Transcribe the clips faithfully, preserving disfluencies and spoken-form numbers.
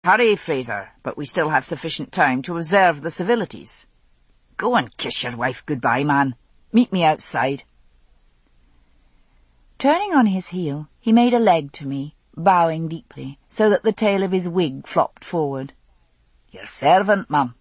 Hurry, Fraser, but we still have sufficient time to observe the civilities. Go and kiss your wife goodbye, man. Meet me outside. Turning on his heel, he made a leg to me, bowing deeply, so that the tail of his wig flopped forward. Your servant, mum.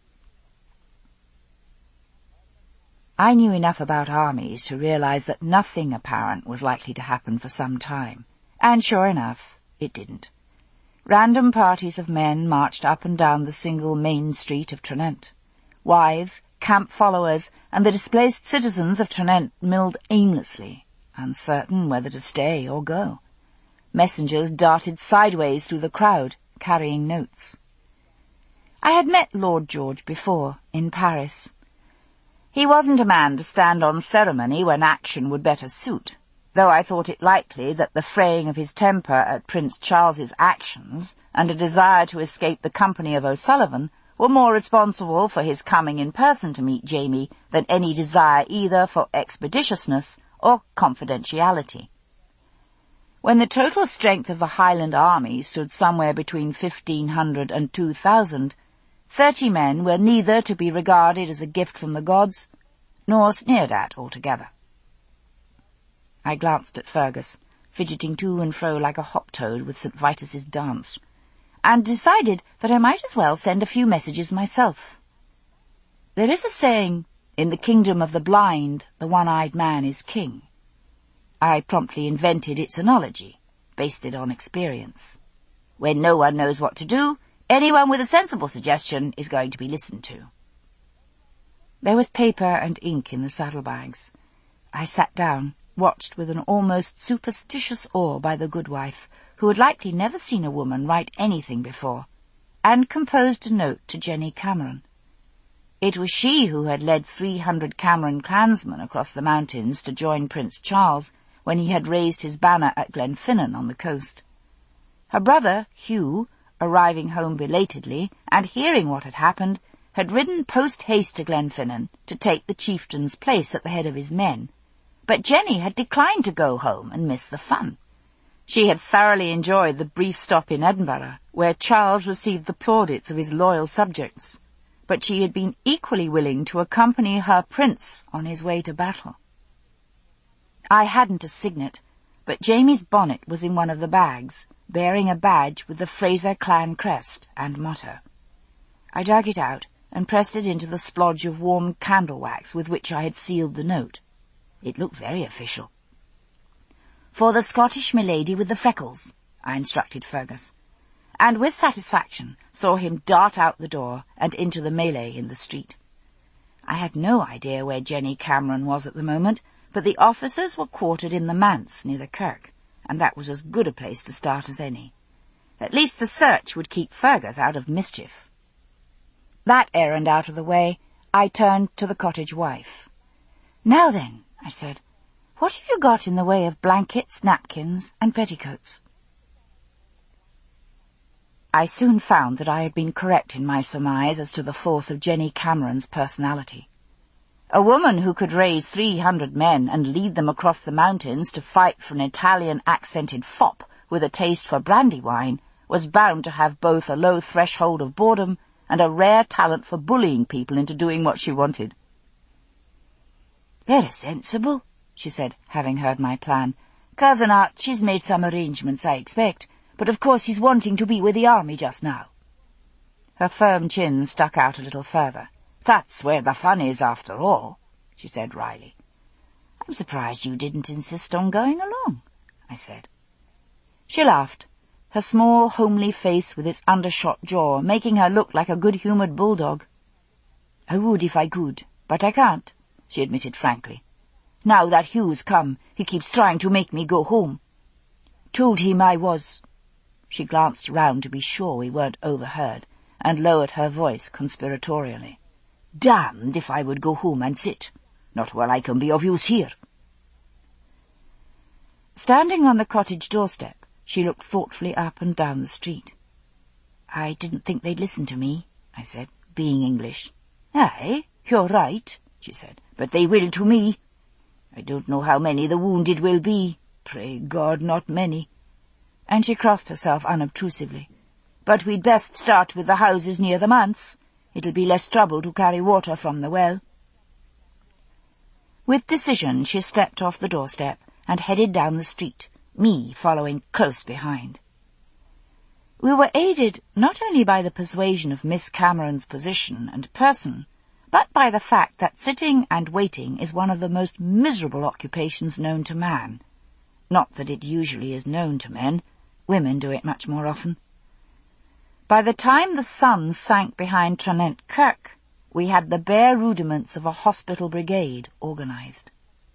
I knew enough about armies to realize that nothing apparent was likely to happen for some time, and sure enough, it didn't. Random parties of men marched up and down the single main street of Tranent. Wives, camp followers, and the displaced citizens of Tranent milled aimlessly, uncertain whether to stay or go. Messengers darted sideways through the crowd, carrying notes. I had met Lord George before, in Paris. He wasn't a man to stand on ceremony when action would better suit, though I thought it likely that the fraying of his temper at Prince Charles's actions and a desire to escape the company of O'Sullivan were more responsible for his coming in person to meet Jamie than any desire either for expeditiousness or confidentiality. When the total strength of the Highland army stood somewhere between fifteen hundred and two thousand, thirty men were neither to be regarded as a gift from the gods, nor sneered at altogether. I glanced at Fergus, fidgeting to and fro like a hop-toad with Saint Vitus's dance, and decided that I might as well send a few messages myself. There is a saying, "In the kingdom of the blind, the one-eyed man is king." I promptly invented its analogy, based it on experience. When no one knows what to do, anyone with a sensible suggestion is going to be listened to. There was paper and ink in the saddlebags. I sat down, watched with an almost superstitious awe by the goodwife, who had likely never seen a woman write anything before, and composed a note to Jenny Cameron. It was she who had led three hundred Cameron clansmen across the mountains to join Prince Charles when he had raised his banner at Glenfinnan on the coast. Her brother, Hugh, arriving home belatedly and hearing what had happened, had ridden post-haste to Glenfinnan to take the chieftain's place at the head of his men, but Jenny had declined to go home and miss the fun. She had thoroughly enjoyed the brief stop in Edinburgh, where Charles received the plaudits of his loyal subjects, but she had been equally willing to accompany her prince on his way to battle. I hadn't a signet, but Jamie's bonnet was in one of the bags, bearing a badge with the Fraser clan crest and motto. I dug it out and pressed it into the splodge of warm candle wax with which I had sealed the note. It looked very official. "For the Scottish milady with the freckles," I instructed Fergus, and with satisfaction saw him dart out the door and into the melee in the street. I had no idea where Jenny Cameron was at the moment, but the officers were quartered in the manse near the kirk, and that was as good a place to start as any. At least the search would keep Fergus out of mischief. That errand out of the way, I turned to the cottage wife. "Now then," I said, "what have you got in the way of blankets, napkins, and petticoats?" I soon found that I had been correct in my surmise as to the force of Jenny Cameron's personality. A woman who could raise three hundred men and lead them across the mountains to fight for an Italian-accented fop with a taste for brandy wine was bound to have both a low threshold of boredom and a rare talent for bullying people into doing what she wanted. "Very sensible," she said, having heard my plan. "Cousin Archie's made some arrangements, I expect, but of course he's wanting to be with the army just now." Her firm chin stuck out a little further. "That's where the fun is, after all," she said wryly. "I'm surprised you didn't insist on going along," I said. She laughed, her small, homely face with its undershot jaw making her look like a good-humoured bulldog. "I would if I could, but I can't," she admitted frankly. "Now that Hugh's come, he keeps trying to make me go home. Told him I was—" She glanced round to be sure we weren't overheard, and lowered her voice conspiratorially. "Damned if I would go home and sit. Not while I can be of use here." Standing on the cottage doorstep, she looked thoughtfully up and down the street. "I didn't think they'd listen to me," I said, being English. "Aye, you're right," she said, "but they will to me. I don't know how many the wounded will be. Pray God, not many." And she crossed herself unobtrusively. but we'd best start with the houses near the manse. It'll be less trouble to carry water from the well." With decision she stepped off the doorstep and headed down the street, me following close behind. We were aided not only by the persuasion of Miss Cameron's position and person, but by the fact that sitting and waiting is one of the most miserable occupations known to man. Not that it usually is known to men. Women do it much more often. By the time the sun sank behind Tranent Kirk, we had the bare rudiments of a hospital brigade organized.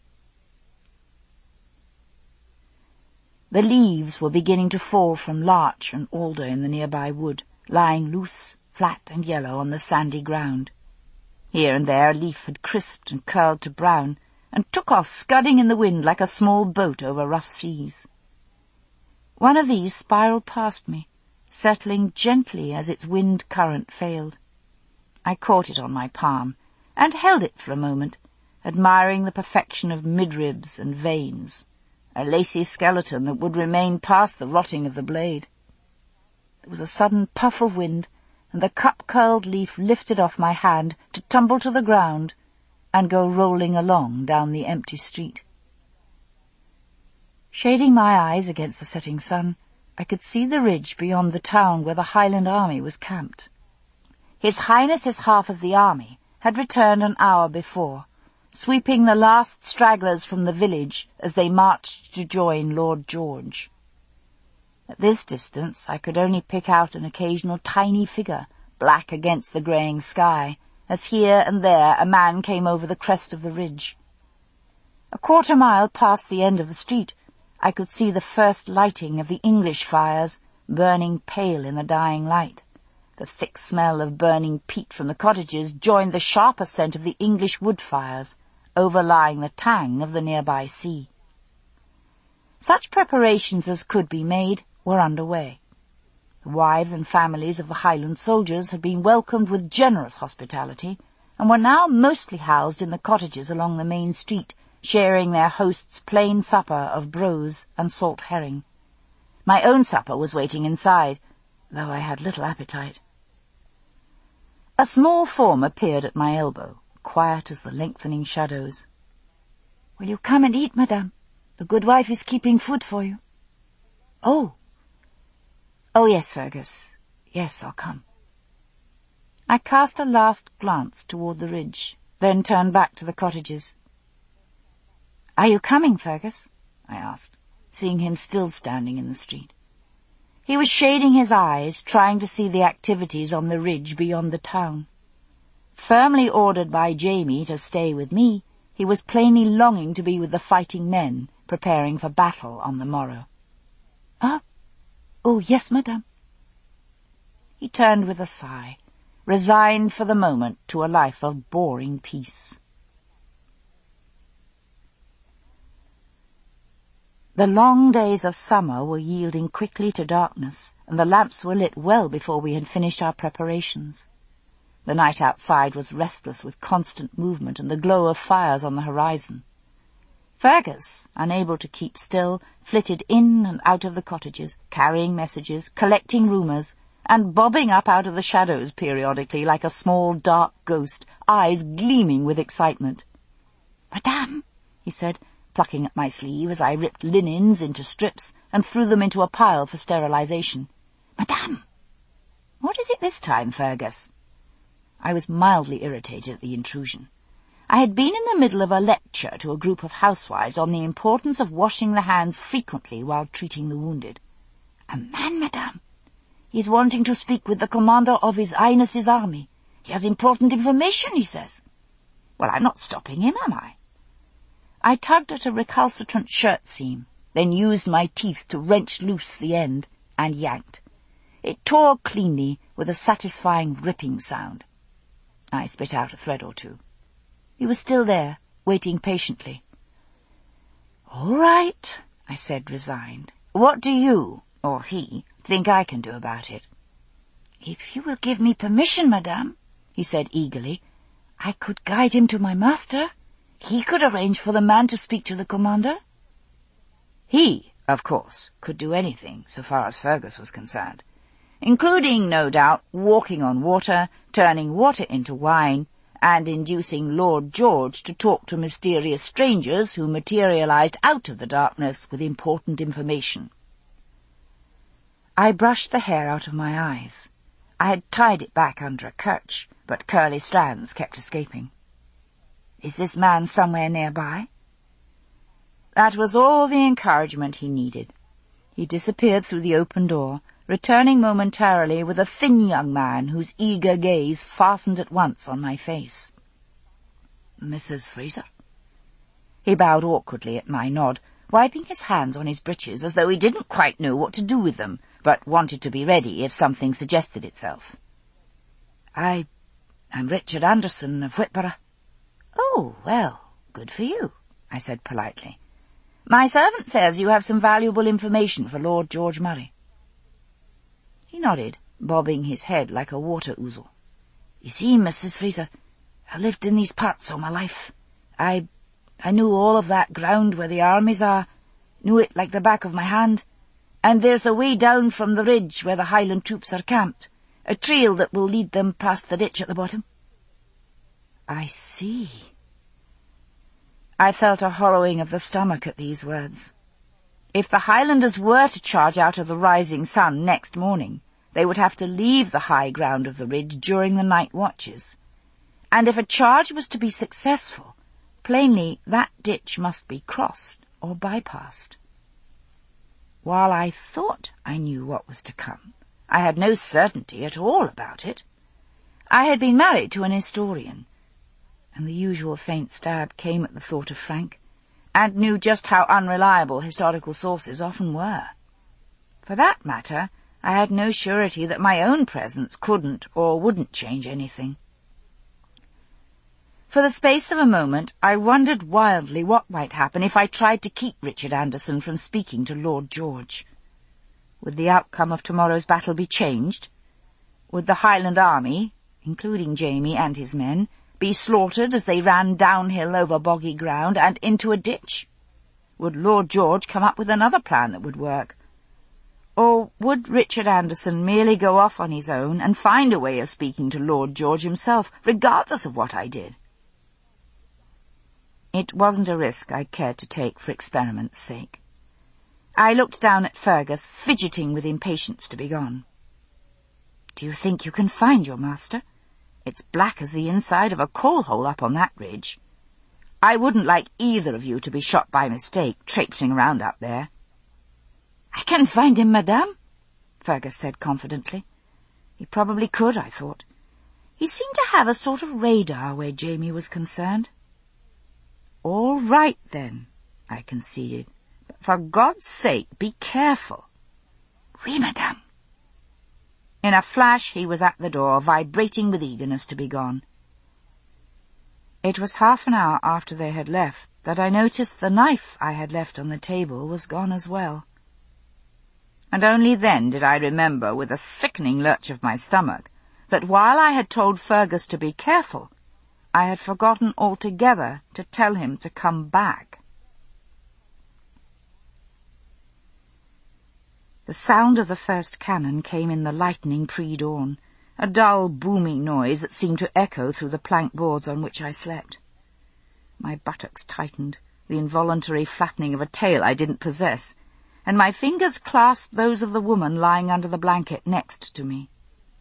The leaves were beginning to fall from larch and alder in the nearby wood, lying loose, flat and yellow on the sandy ground. Here and there a leaf had crisped and curled to brown, and took off scudding in the wind like a small boat over rough seas. One of these spiraled past me, settling gently as its wind current failed. I caught it on my palm, and held it for a moment, admiring the perfection of midribs and veins, a lacy skeleton that would remain past the rotting of the blade. There was a sudden puff of wind, and the cup-curled leaf lifted off my hand to tumble to the ground and go rolling along down the empty street. Shading my eyes against the setting sun, I could see the ridge beyond the town where the Highland army was camped. His Highness's half of the army had returned an hour before, sweeping the last stragglers from the village as they marched to join Lord George. At this distance I could only pick out an occasional tiny figure, black against the greying sky, as here and there a man came over the crest of the ridge. A quarter mile past the end of the street, I could see the first lighting of the English fires, burning pale in the dying light. The thick smell of burning peat from the cottages joined the sharper scent of the English wood fires, overlying the tang of the nearby sea. Such preparations as could be made were under way. The wives and families of the Highland soldiers had been welcomed with generous hospitality, and were now mostly housed in the cottages along the main street, sharing their host's plain supper of brose and salt herring. My own supper was waiting inside, though I had little appetite. A small form appeared at my elbow, quiet as the lengthening shadows. "Will you come and eat, madame? The good wife is keeping food for you." "Oh." "Oh, yes, Fergus. Yes, I'll come." I cast a last glance toward the ridge, then turned back to the cottages. "Are you coming, Fergus?" I asked, seeing him still standing in the street. He was shading his eyes, trying to see the activities on the ridge beyond the town. Firmly ordered by Jamie to stay with me, he was plainly longing to be with the fighting men, preparing for battle on the morrow. "Ah, oh, yes, madame." He turned with a sigh, resigned for the moment to a life of boring peace. The long days of summer were yielding quickly to darkness, and the lamps were lit well before we had finished our preparations. The night outside was restless with constant movement and the glow of fires on the horizon. Fergus, unable to keep still, flitted in and out of the cottages, carrying messages, collecting rumours, and bobbing up out of the shadows periodically like a small dark ghost, eyes gleaming with excitement. "Madame," he said, plucking at my sleeve as I ripped linens into strips and threw them into a pile for sterilization. "Madame!" "What is it this time, Fergus?" I was mildly irritated at the intrusion. I had been in the middle of a lecture to a group of housewives on the importance of washing the hands frequently while treating the wounded. "A man, madame. He is wanting to speak with the commander of His Highness's army. He has important information, he says." "Well, I'm not stopping him, am I?" I tugged at a recalcitrant shirt seam, then used my teeth to wrench loose the end, and yanked. It tore cleanly, with a satisfying ripping sound. I spit out a thread or two. He was still there, waiting patiently. "All right," I said, resigned. "What do you, or he, think I can do about it?" "If you will give me permission, madame," he said eagerly, "I could guide him to my master. He could arrange for the man to speak to the commander." He, of course, could do anything, so far as Fergus was concerned. including, no doubt, walking on water, turning water into wine, and inducing Lord George to talk to mysterious strangers who materialized out of the darkness with important information. I brushed the hair out of my eyes. I had tied it back under a curch, but curly strands kept escaping. Is this man somewhere nearby? That was all the encouragement he needed. He disappeared through the open door, returning momentarily with a thin young man whose eager gaze fastened at once on my face. Missus Fraser? He bowed awkwardly at my nod, wiping his hands on his breeches as though he didn't quite know what to do with them, but wanted to be ready if something suggested itself. I... I'm Richard Anderson of Whitborough. Oh, well, good for you, I said politely. My servant says you have some valuable information for Lord George Murray. He nodded, bobbing his head like a water ouzel. You see, Missus Fraser, I lived in these parts all my life. I... I knew all of that ground where the armies are, knew it like the back of my hand, and there's a way down from the ridge where the Highland troops are camped, a trail that will lead them past the ditch at the bottom. I see. I felt a hollowing of the stomach at these words. If the Highlanders were to charge out of the rising sun next morning, they would have to leave the high ground of the ridge during the night watches. And if a charge was to be successful, plainly that ditch must be crossed or bypassed. While I thought I knew what was to come, I had no certainty at all about it. I had been married to an historian, and the usual faint stab came at the thought of Frank, and knew just how unreliable historical sources often were. For that matter, I had no surety that my own presence couldn't or wouldn't change anything. For the space of a moment, I wondered wildly what might happen if I tried to keep Richard Anderson from speaking to Lord George. Would the outcome of tomorrow's battle be changed? Would the Highland army, including Jamie and his men, be slaughtered as they ran downhill over boggy ground and into a ditch? Would Lord George come up with another plan that would work? Or would Richard Anderson merely go off on his own and find a way of speaking to Lord George himself, regardless of what I did? It wasn't a risk I cared to take for experiment's sake. I looked down at Fergus, fidgeting with impatience to be gone. Do you think you can find your master? It's black as the inside of a coal-hole up on that ridge. I wouldn't like either of you to be shot by mistake, traipsing around up there. I can find him, madame, Fergus said confidently. He probably could, I thought. He seemed to have a sort of radar where Jamie was concerned. All right, then, I conceded. But for God's sake, be careful. Oui, madame. In a flash he was at the door, vibrating with eagerness to be gone. It was half an hour after they had left that I noticed the knife I had left on the table was gone as well. And only then did I remember, with a sickening lurch of my stomach, that while I had told Fergus to be careful, I had forgotten altogether to tell him to come back. The sound of the first cannon came in the lightning pre-dawn, a dull, booming noise that seemed to echo through the plank boards on which I slept. My buttocks tightened, the involuntary flattening of a tail I didn't possess, and my fingers clasped those of the woman lying under the blanket next to me.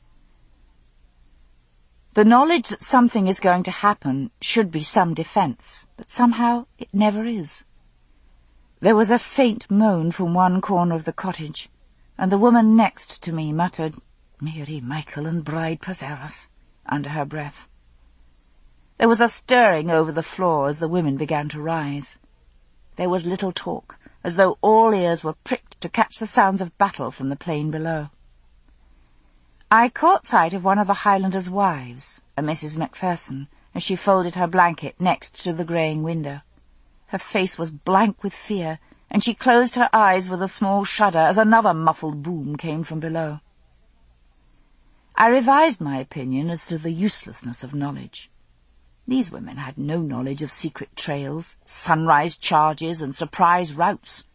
The knowledge that something is going to happen should be some defence, but somehow it never is. There was a faint moan from one corner of the cottage, and the woman next to me muttered, "Mary, Michael, and Bride preserve us," under her breath. There was a stirring over the floor as the women began to rise. There was little talk, as though all ears were pricked to catch the sounds of battle from the plain below. I caught sight of one of the Highlanders' wives, a Missus Macpherson, as she folded her blanket next to the greying window. Her face was blank with fear, and she closed her eyes with a small shudder as another muffled boom came from below. I revised my opinion as to the uselessness of knowledge. These women had no knowledge of secret trails, sunrise charges, and surprise routes.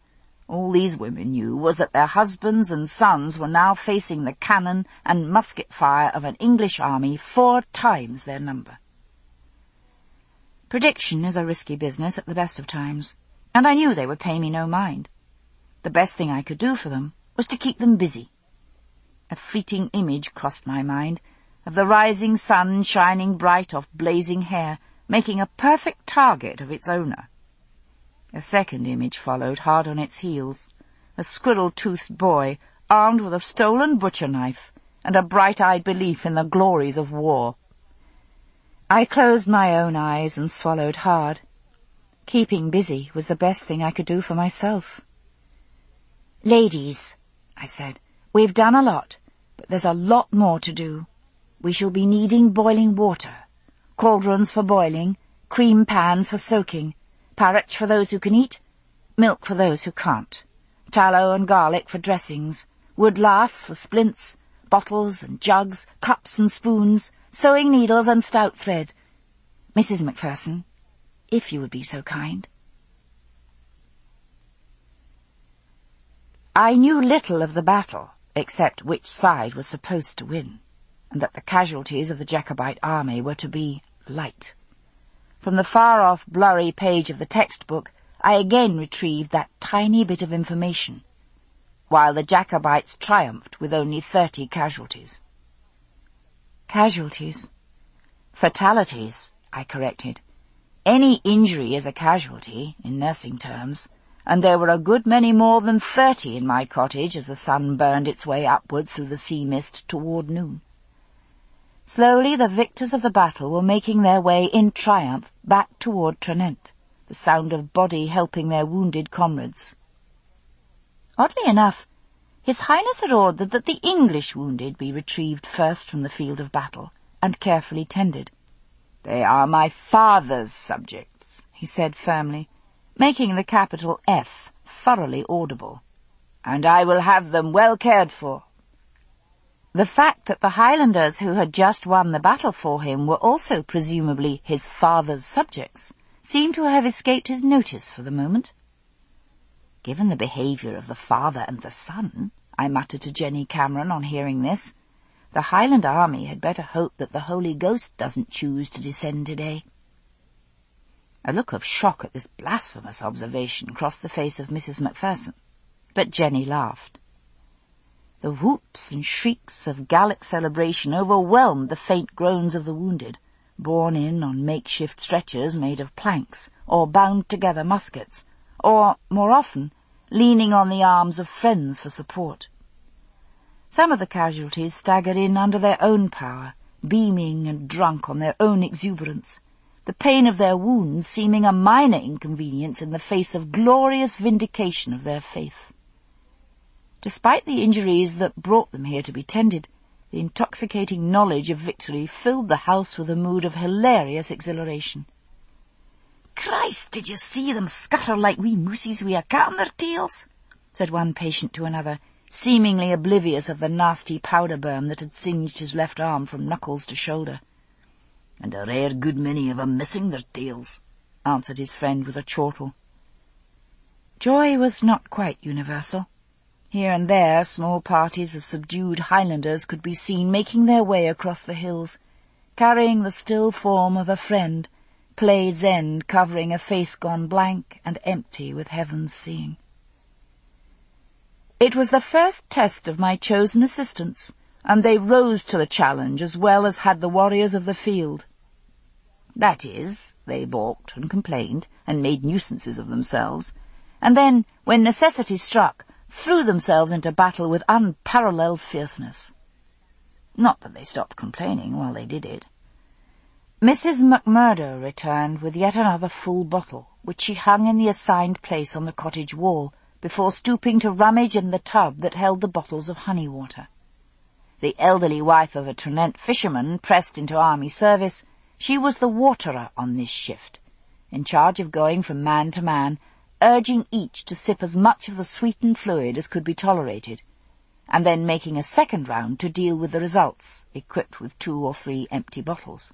All these women knew was that their husbands and sons were now facing the cannon and musket fire of an English army four times their number. Prediction is a risky business at the best of times, and I knew they would pay me no mind. The best thing I could do for them was to keep them busy. A fleeting image crossed my mind of the rising sun shining bright off blazing hair, making a perfect target of its owner. A second image followed hard on its heels, a squirrel-toothed boy armed with a stolen butcher knife and a bright-eyed belief in the glories of war. I closed my own eyes and swallowed hard. Keeping busy was the best thing I could do for myself. "Ladies," I said, "we've done a lot, but there's a lot more to do. We shall be needing boiling water, cauldrons for boiling, cream pans for soaking, porridge for those who can eat, milk for those who can't, tallow and garlic for dressings, wood laths for splints, bottles and jugs, cups and spoons, sewing needles and stout thread. Missus Macpherson, if you would be so kind." I knew little of the battle, except which side was supposed to win, and that the casualties of the Jacobite army were to be light. From the far-off, blurry page of the textbook, I again retrieved that tiny bit of information, while the Jacobites triumphed with only thirty casualties. Casualties? Fatalities, I corrected. Any injury is a casualty, in nursing terms, and there were a good many more than thirty in my cottage as the sun burned its way upward through the sea mist toward noon. Slowly the victors of the battle were making their way in triumph back toward Tranent, the sound of body helping their wounded comrades. Oddly enough, His Highness had ordered that the English wounded be retrieved first from the field of battle and carefully tended. "They are my father's subjects," he said firmly, making the capital F thoroughly audible, "and I will have them well cared for." The fact that the Highlanders who had just won the battle for him were also presumably his father's subjects seemed to have escaped his notice for the moment. "Given the behaviour of the father and the son," I muttered to Jenny Cameron on hearing this, "the Highland army had better hope that the Holy Ghost doesn't choose to descend today." A look of shock at this blasphemous observation crossed the face of Missus Macpherson, but Jenny laughed. The whoops and shrieks of Gallic celebration overwhelmed the faint groans of the wounded, borne in on makeshift stretchers made of planks or bound together muskets, or, more often, leaning on the arms of friends for support. Some of the casualties staggered in under their own power, beaming and drunk on their own exuberance, the pain of their wounds seeming a minor inconvenience in the face of glorious vindication of their faith. Despite the injuries that brought them here to be tended, the intoxicating knowledge of victory filled the house with a mood of hilarious exhilaration. "Christ, did you see them scutter like wee moosies wi' a cat on their tails?" said one patient to another, seemingly oblivious of the nasty powder burn that had singed his left arm from knuckles to shoulder. "And a rare good many of 'em missing their tails," answered his friend with a chortle. Joy was not quite universal. Here and there small parties of subdued Highlanders could be seen making their way across the hills, carrying the still form of a friend, Plaid's End covering a face gone blank and empty with heaven's seeing. It was the first test of my chosen assistants, and they rose to the challenge as well as had the warriors of the field. That is, they balked and complained and made nuisances of themselves, and then, when necessity struck, threw themselves into battle with unparalleled fierceness. Not that they stopped complaining while they did it. Missus Macmurdo returned with yet another full bottle, which she hung in the assigned place on the cottage wall, before stooping to rummage in the tub that held the bottles of honey water. The elderly wife of a Tranent fisherman pressed into army service, she was the waterer on this shift, in charge of going from man to man, urging each to sip as much of the sweetened fluid as could be tolerated, and then making a second round to deal with the results, equipped with two or three empty bottles.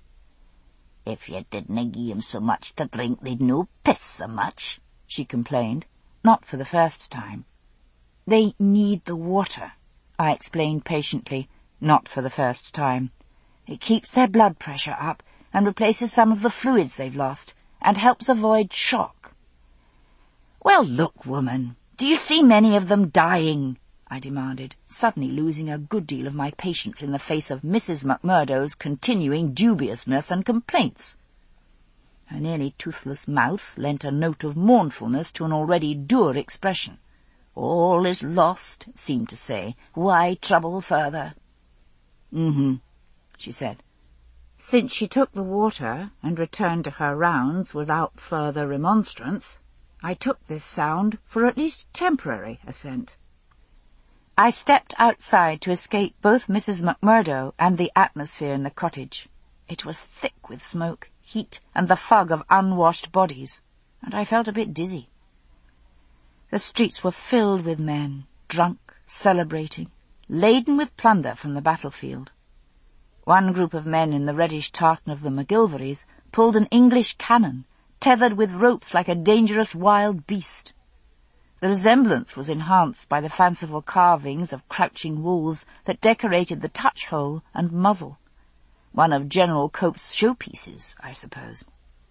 "If you didna gie 'em so much to drink, they'd no piss so much," she complained, not for the first time. "They need the water," I explained patiently, not for the first time. "It keeps their blood pressure up and replaces some of the fluids they've lost, and helps avoid shock." "Well, look, woman, do you see many of them dying?" I demanded, suddenly losing a good deal of my patience in the face of Missus McMurdo's continuing dubiousness and complaints. Her nearly toothless mouth lent a note of mournfulness to an already dour expression. "All is lost," it seemed to say. "Why trouble further?" "Mm-hmm," she said. Since she took the water and returned to her rounds without further remonstrance, I took this sound for at least temporary assent. I stepped outside to escape both Missus McMurdo and the atmosphere in the cottage. It was thick with smoke, heat, and the fog of unwashed bodies, and I felt a bit dizzy. The streets were filled with men, drunk, celebrating, laden with plunder from the battlefield. One group of men in the reddish tartan of the McGilvarys pulled an English cannon, tethered with ropes like a dangerous wild beast. The resemblance was enhanced by the fanciful carvings of crouching wolves that decorated the touch-hole and muzzle. One of General Cope's showpieces, I suppose.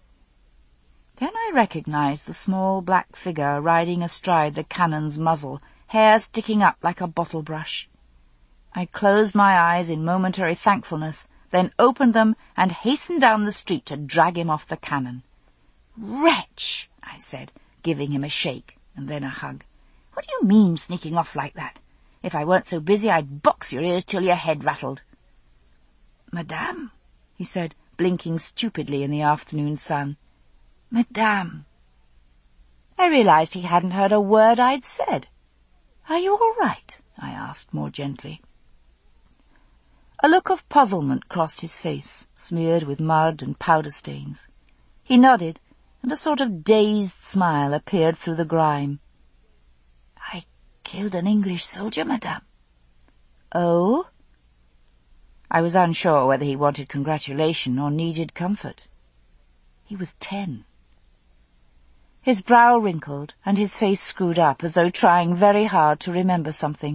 Then I recognized the small black figure riding astride the cannon's muzzle, hair sticking up like a bottle brush. I closed my eyes in momentary thankfulness, then opened them and hastened down the street to drag him off the cannon. "Wretch!" I said, giving him a shake and then a hug. "What do you mean, sneaking off like that? If I weren't so busy, I'd box your ears till your head rattled." "Madame," he said, blinking stupidly in the afternoon sun. "Madame." I realized he hadn't heard a word I'd said. "Are you all right?" I asked more gently. A look of puzzlement crossed his face, smeared with mud and powder stains. He nodded, and a sort of dazed smile appeared through the grime. "I killed an English soldier, madame." "Oh?" I was unsure whether he wanted congratulation or needed comfort. He was ten. His brow wrinkled, and his face screwed up as though trying very hard to remember something.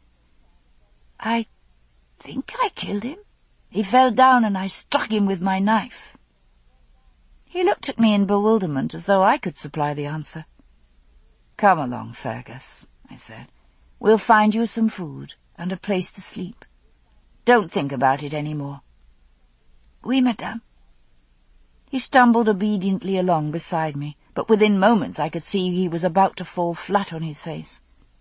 "I think I killed him. He fell down and I struck him with my knife." He looked at me in bewilderment as though I could supply the answer. "Come along, Fergus," I said. "We'll find you some food and a place to sleep. Don't think about it any more." "Oui, madame." He stumbled obediently along beside me, but within moments I could see he was about to fall flat on his face.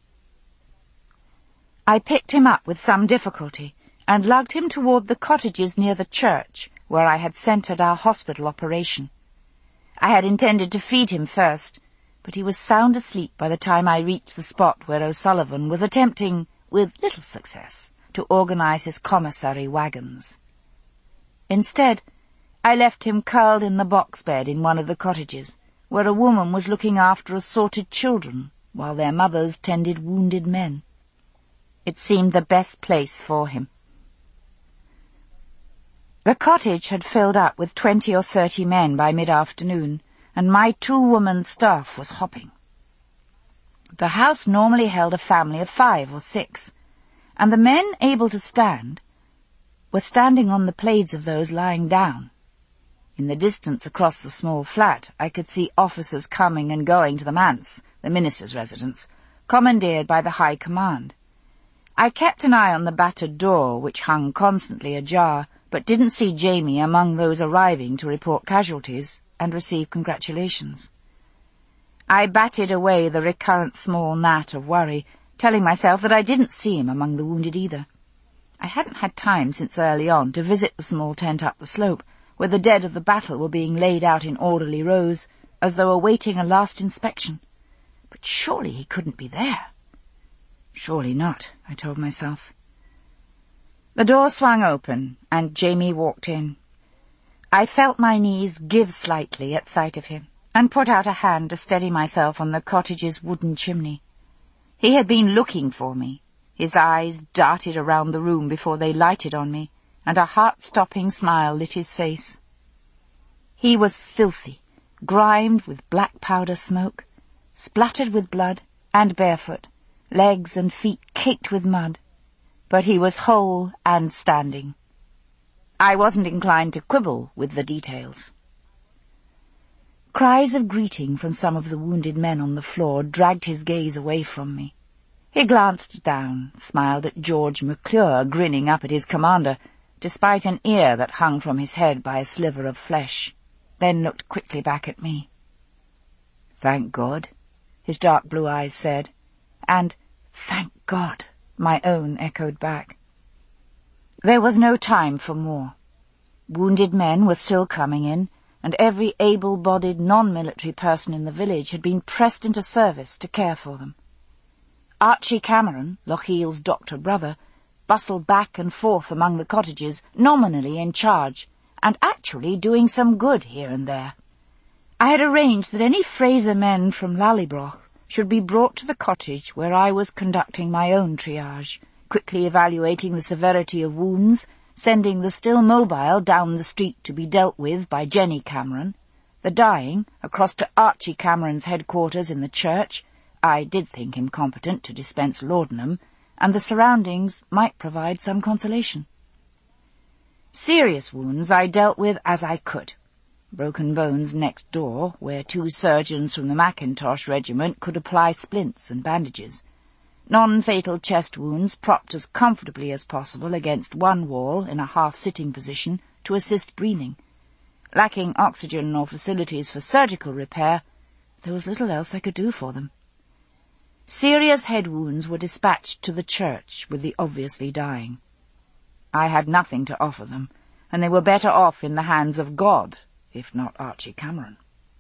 I picked him up with some difficulty and lugged him toward the cottages near the church where I had centred our hospital operation. I had intended to feed him first, but he was sound asleep by the time I reached the spot where O'Sullivan was attempting, with little success, to organize his commissary wagons. Instead, I left him curled in the box bed in one of the cottages, where a woman was looking after assorted children while their mothers tended wounded men. It seemed the best place for him. The cottage had filled up with twenty or thirty men by mid-afternoon, and my two-woman staff was hopping. The house normally held a family of five or six, and the men able to stand were standing on the plaids of those lying down. In the distance across the small flat I could see officers coming and going to the manse, the minister's residence, commandeered by the High Command. I kept an eye on the battered door, which hung constantly ajar, but didn't see Jamie among those arriving to report casualties and receive congratulations. I batted away the recurrent small gnat of worry, telling myself that I didn't see him among the wounded either. I hadn't had time since early on to visit the small tent up the slope, where the dead of the battle were being laid out in orderly rows, as though awaiting a last inspection. But surely he couldn't be there. Surely not, I told myself. The door swung open, and Jamie walked in. I felt my knees give slightly at sight of him, and put out a hand to steady myself on the cottage's wooden chimney. He had been looking for me. His eyes darted around the room before they lighted on me, and a heart-stopping smile lit his face. He was filthy, grimed with black powder smoke, splattered with blood and barefoot, legs and feet caked with mud. But he was whole and standing. I wasn't inclined to quibble with the details. Cries of greeting from some of the wounded men on the floor dragged his gaze away from me. He glanced down, smiled at George McClure grinning up at his commander, despite an ear that hung from his head by a sliver of flesh, then looked quickly back at me. "Thank God," his dark blue eyes said, and "Thank God," my own echoed back. There was no time for more. Wounded men were still coming in, and every able-bodied non-military person in the village had been pressed into service to care for them. Archie Cameron, Lochiel's doctor brother, bustled back and forth among the cottages, nominally in charge, and actually doing some good here and there. I had arranged that any Fraser men from Lallybroch should be brought to the cottage where I was conducting my own triage, quickly evaluating the severity of wounds, sending the still mobile down the street to be dealt with by Jenny Cameron, the dying across to Archie Cameron's headquarters in the church. I did think him competent to dispense laudanum, and the surroundings might provide some consolation. Serious wounds I dealt with as I could. Broken bones next door, where two surgeons from the Mackintosh regiment could apply splints and bandages. Non-fatal chest wounds propped as comfortably as possible against one wall in a half-sitting position to assist breathing. Lacking oxygen or facilities for surgical repair, there was little else I could do for them. Serious head wounds were dispatched to the church with the obviously dying. I had nothing to offer them, and they were better off in the hands of God, if not Archie Cameron.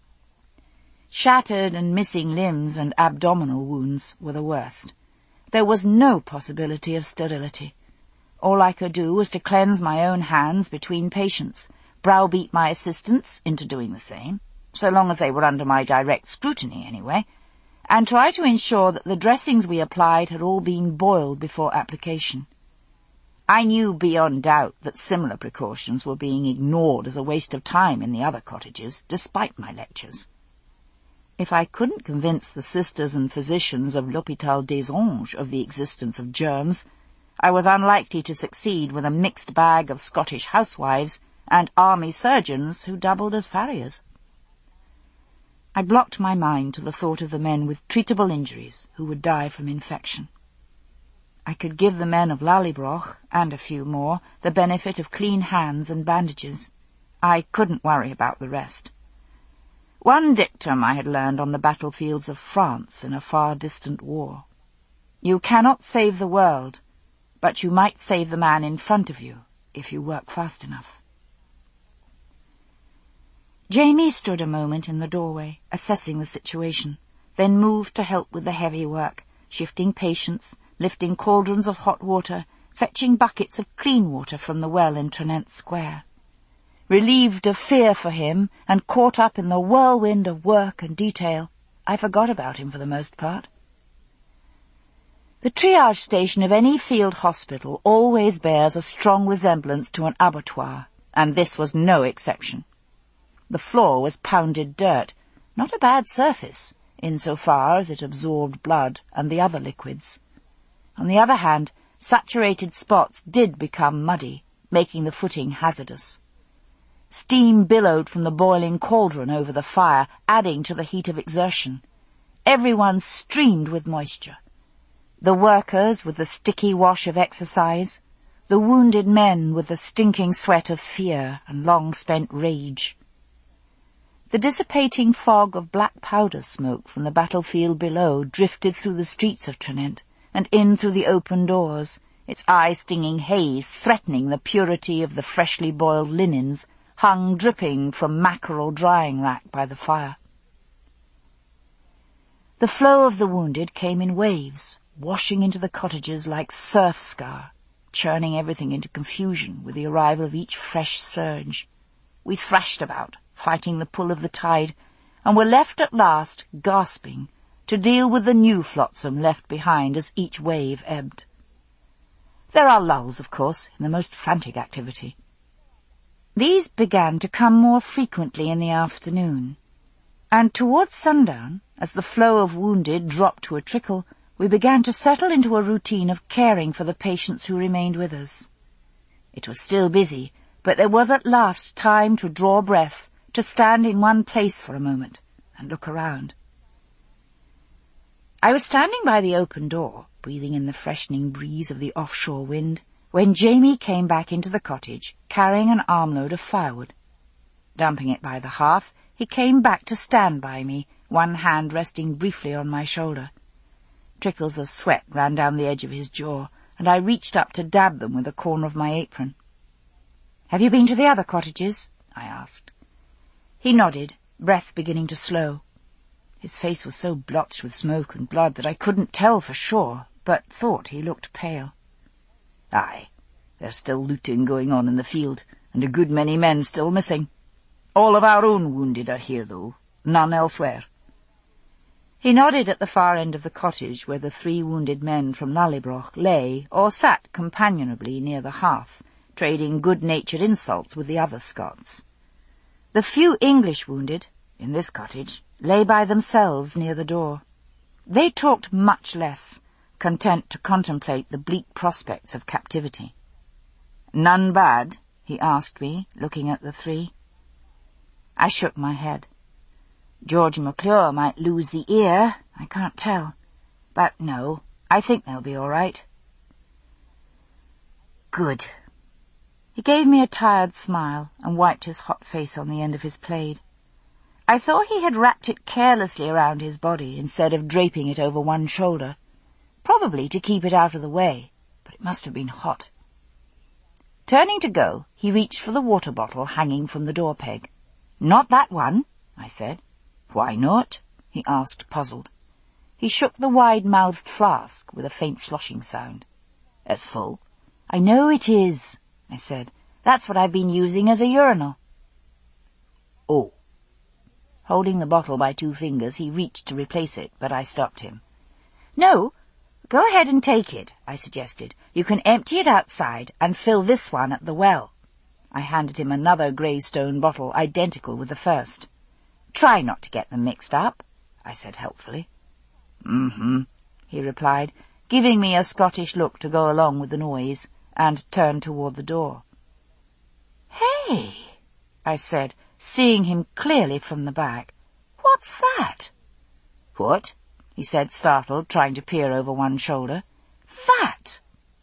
Shattered and missing limbs and abdominal wounds were the worst. There was no possibility of sterility. All I could do was to cleanse my own hands between patients, browbeat my assistants into doing the same, so long as they were under my direct scrutiny anyway, and try to ensure that the dressings we applied had all been boiled before application. I knew beyond doubt that similar precautions were being ignored as a waste of time in the other cottages, despite my lectures. If I couldn't convince the sisters and physicians of l'Hôpital des Anges of the existence of germs, I was unlikely to succeed with a mixed bag of Scottish housewives and army surgeons who doubled as farriers. I blocked my mind to the thought of the men with treatable injuries who would die from infection. I could give the men of Lallybroch, and a few more, the benefit of clean hands and bandages. I couldn't worry about the rest. One dictum I had learned on the battlefields of France in a far-distant war. You cannot save the world, but you might save the man in front of you if you work fast enough. Jamie stood a moment in the doorway, assessing the situation, then moved to help with the heavy work, shifting patients, lifting cauldrons of hot water, fetching buckets of clean water from the well in Trinent Square. Relieved of fear for him, and caught up in the whirlwind of work and detail, I forgot about him for the most part. The triage station of any field hospital always bears a strong resemblance to an abattoir, and this was no exception. The floor was pounded dirt, not a bad surface, insofar as it absorbed blood and the other liquids. On the other hand, saturated spots did become muddy, making the footing hazardous. Steam billowed from the boiling cauldron over the fire, adding to the heat of exertion. Everyone streamed with moisture. The workers with the sticky wash of exercise, the wounded men with the stinking sweat of fear and long-spent rage. The dissipating fog of black powder smoke from the battlefield below drifted through the streets of Trinent and in through the open doors, its eye-stinging haze threatening the purity of the freshly boiled linens hung dripping from mackerel drying rack by the fire. The flow of the wounded came in waves, washing into the cottages like surf scour, churning everything into confusion with the arrival of each fresh surge. We thrashed about, fighting the pull of the tide, and were left at last, gasping, to deal with the new flotsam left behind as each wave ebbed. There are lulls, of course, in the most frantic activity. These began to come more frequently in the afternoon. And towards sundown, as the flow of wounded dropped to a trickle, we began to settle into a routine of caring for the patients who remained with us. It was still busy, but there was at last time to draw breath, to stand in one place for a moment and look around. I was standing by the open door, breathing in the freshening breeze of the offshore wind, when Jamie came back into the cottage, carrying an armload of firewood. Dumping it by the hearth, he came back to stand by me, one hand resting briefly on my shoulder. Trickles of sweat ran down the edge of his jaw, and I reached up to dab them with a corner of my apron. "Have you been to the other cottages?" I asked. He nodded, breath beginning to slow. His face was so blotched with smoke and blood that I couldn't tell for sure, but thought he looked pale. "Aye, there's still looting going on in the field, and a good many men still missing. All of our own wounded are here, though, none elsewhere." He nodded at the far end of the cottage where the three wounded men from Lallybroch lay or sat companionably near the hearth, trading good-natured insults with the other Scots. The few English wounded, in this cottage, lay by themselves near the door. They talked much less, content to contemplate the bleak prospects of captivity. "None bad?" he asked me, looking at the three. I shook my head. George McClure might lose the ear, I can't tell. But no, I think they'll be all right. Good. He gave me a tired smile and wiped his hot face on the end of his plaid. I saw he had wrapped it carelessly around his body instead of draping it over one shoulder, probably to keep it out of the way, but it must have been hot. Turning to go, he reached for the water bottle hanging from the door peg. "Not that one," I said. "Why not?" he asked, puzzled. He shook the wide-mouthed flask with a faint sloshing sound. "It's full." "I know it is," I said. "That's what I've been using as a urinal." "Oh." Holding the bottle by two fingers, he reached to replace it, but I stopped him. "No, go ahead and take it," I suggested. "You can empty it outside and fill this one at the well." I handed him another grey stone bottle, identical with the first. "Try not to get them mixed up," I said helpfully. "Mm-hmm," he replied, giving me a Scottish look to go along with the noise, and turned toward the door. "Hey," I said, seeing him clearly from the back. "What's that?" "What?" he said, startled, trying to peer over one shoulder. "That!"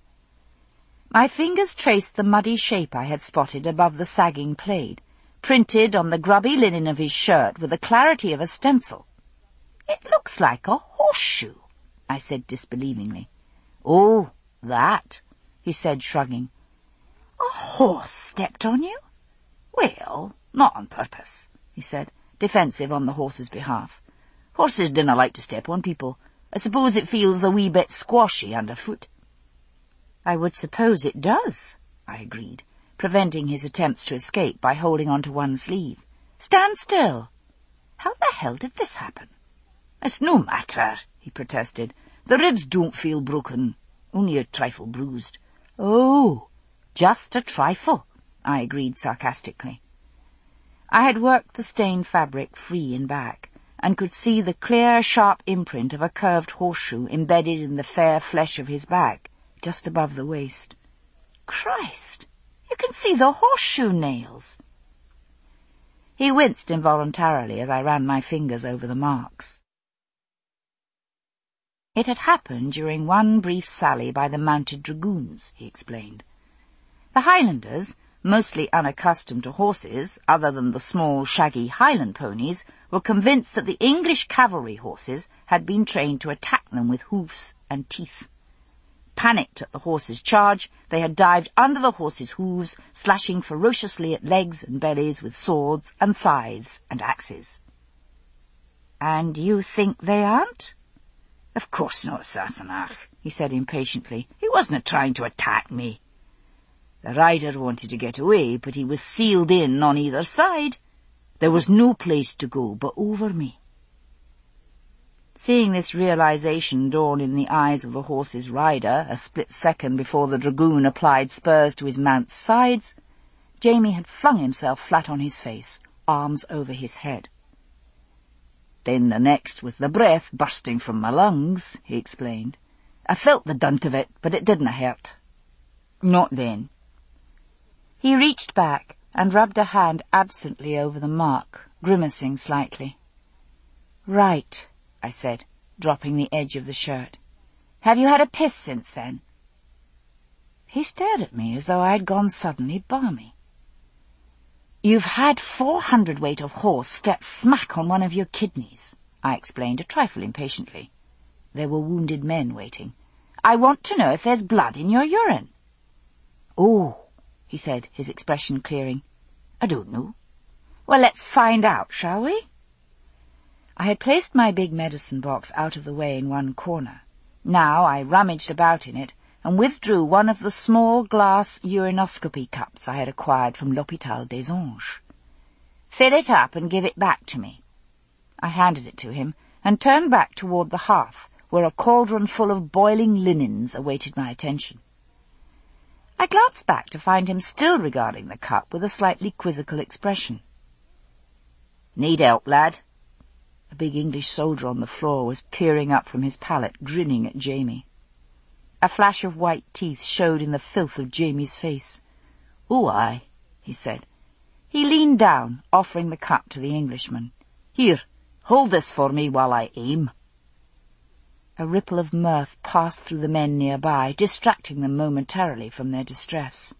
My fingers traced the muddy shape I had spotted above the sagging plaid, printed on the grubby linen of his shirt with the clarity of a stencil. "It looks like a horseshoe," I said disbelievingly. "Oh, that," he said, shrugging. "A horse stepped on you?" "Well, not on purpose," he said, defensive on the horse's behalf. "Horses dinna like to step on people. I suppose it feels a wee bit squashy underfoot." "I would suppose it does," I agreed, preventing his attempts to escape by holding on to one sleeve. "Stand still. How the hell did this happen?" "It's no matter," he protested. "The ribs don't feel broken, only a trifle bruised." "Oh, just a trifle," I agreed sarcastically. I had worked the stained fabric free and back, and could see the clear, sharp imprint of a curved horseshoe embedded in the fair flesh of his back, just above the waist. "Christ, you can see the horseshoe nails." He winced involuntarily as I ran my fingers over the marks. It had happened during one brief sally by the mounted dragoons, he explained. The Highlanders, mostly unaccustomed to horses, other than the small, shaggy Highland ponies, were convinced that the English cavalry horses had been trained to attack them with hoofs and teeth. Panicked at the horses' charge, they had dived under the horses' hooves, slashing ferociously at legs and bellies with swords and scythes and axes. "And you think they aren't?" "Of course not, Sassenach," he said impatiently. "He wasn't trying to attack me. The rider wanted to get away, but he was sealed in on either side. There was no place to go but over me." Seeing this realization dawn in the eyes of the horse's rider a split second before the dragoon applied spurs to his mount's sides, Jamie had flung himself flat on his face, arms over his head. Then the next was the breath bursting from my lungs, he explained. I felt the dunt of it, but it didn't hurt. Not then. He reached back and rubbed a hand absently over the mark, grimacing slightly. Right, I said, dropping the edge of the shirt. Have you had a piss since then? He stared at me as though I had gone suddenly balmy. You've had four hundredweight of horse step smack on one of your kidneys, I explained a trifle impatiently. There were wounded men waiting. I want to know if there's blood in your urine. Oh, he said, his expression clearing. I don't know. Well, let's find out, shall we? I had placed my big medicine box out of the way in one corner. Now I rummaged about in it and withdrew one of the small glass urinoscopy cups I had acquired from l'Hôpital des Anges. Fill it up and give it back to me. I handed it to him and turned back toward the hearth, where a cauldron full of boiling linens awaited my attention. I glanced back to find him still regarding the cup with a slightly quizzical expression. Need help, lad? A big English soldier on the floor was peering up from his pallet, grinning at Jamie. A flash of white teeth showed in the filth of Jamie's face. Oh, aye, he said. He leaned down, offering the cup to the Englishman. Here, hold this for me while I aim. A ripple of mirth passed through the men nearby, distracting them momentarily from their distress.